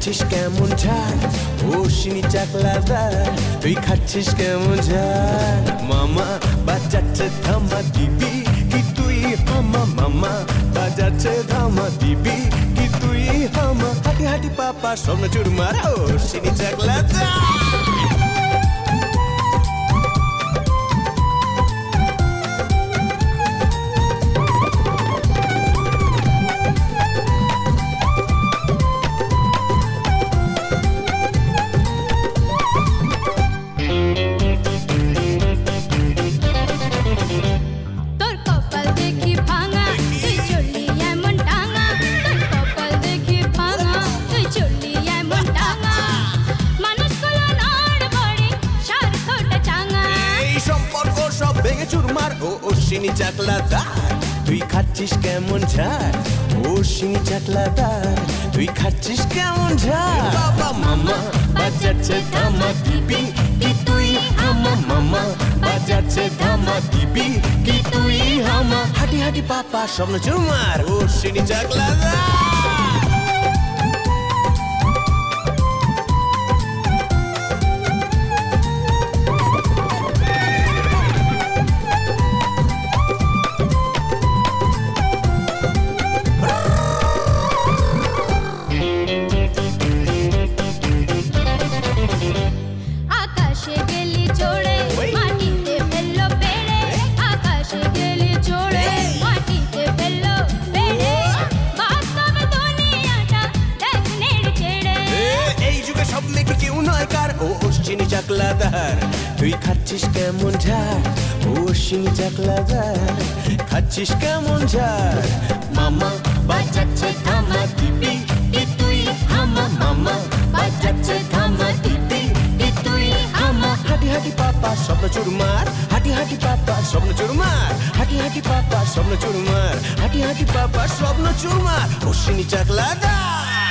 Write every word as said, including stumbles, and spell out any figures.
খাচ্ছিস কেমন ঝাড় অশ্বিনী চাকলাদার তুই খাচ্ছিস কেমন ঝাড় মামা বাজাচ্ছে ধামা দিবি কি তুই হামা মামা বাজাচ্ছে ধামা দিবি কি তুই হামা হাঁটি হাঁটি পাপা স্বপ্ন চুরমার অশ্বিনী চাকলাদার অশ্বিনী চাকলাদার তুই খাচ্ছিস কেমন ঝাড় অশ্বিনী চাকলাদার তুই খাচ্ছিস কেমন ঝাড় বাবা মামা বাজাচ্ছে ধামা দিবি কি তুই হামা মামা বাজাচ্ছে ধামা দিবি কি তুই হামা হাঁটি হাঁটি পাপা স্বপ্ন চুরমার অশ্বিনী চাকলাদার অশ্বিনী চাকলাদার তুই খাচ্ছিস কেমন ঝাড় অশ্বিনী চাকলাদার খাচ্ছিস কেমন ঝাড় মামা বাজাচ্ছে ধামা দিবি কি তুই হামা মামা বাজাচ্ছে ধামা দিবি কি তুই হামা হাঁটি হাঁটি পাপা স্বপ্ন চুরমার হাঁটি হাঁটি পাপা স্বপ্ন চুরমার হাঁটি হাঁটি পাপা স্বপ্ন চুরমার হাঁটি হাঁটি পাপা স্বপ্ন চুরমার অশ্বিনী চাকলাদার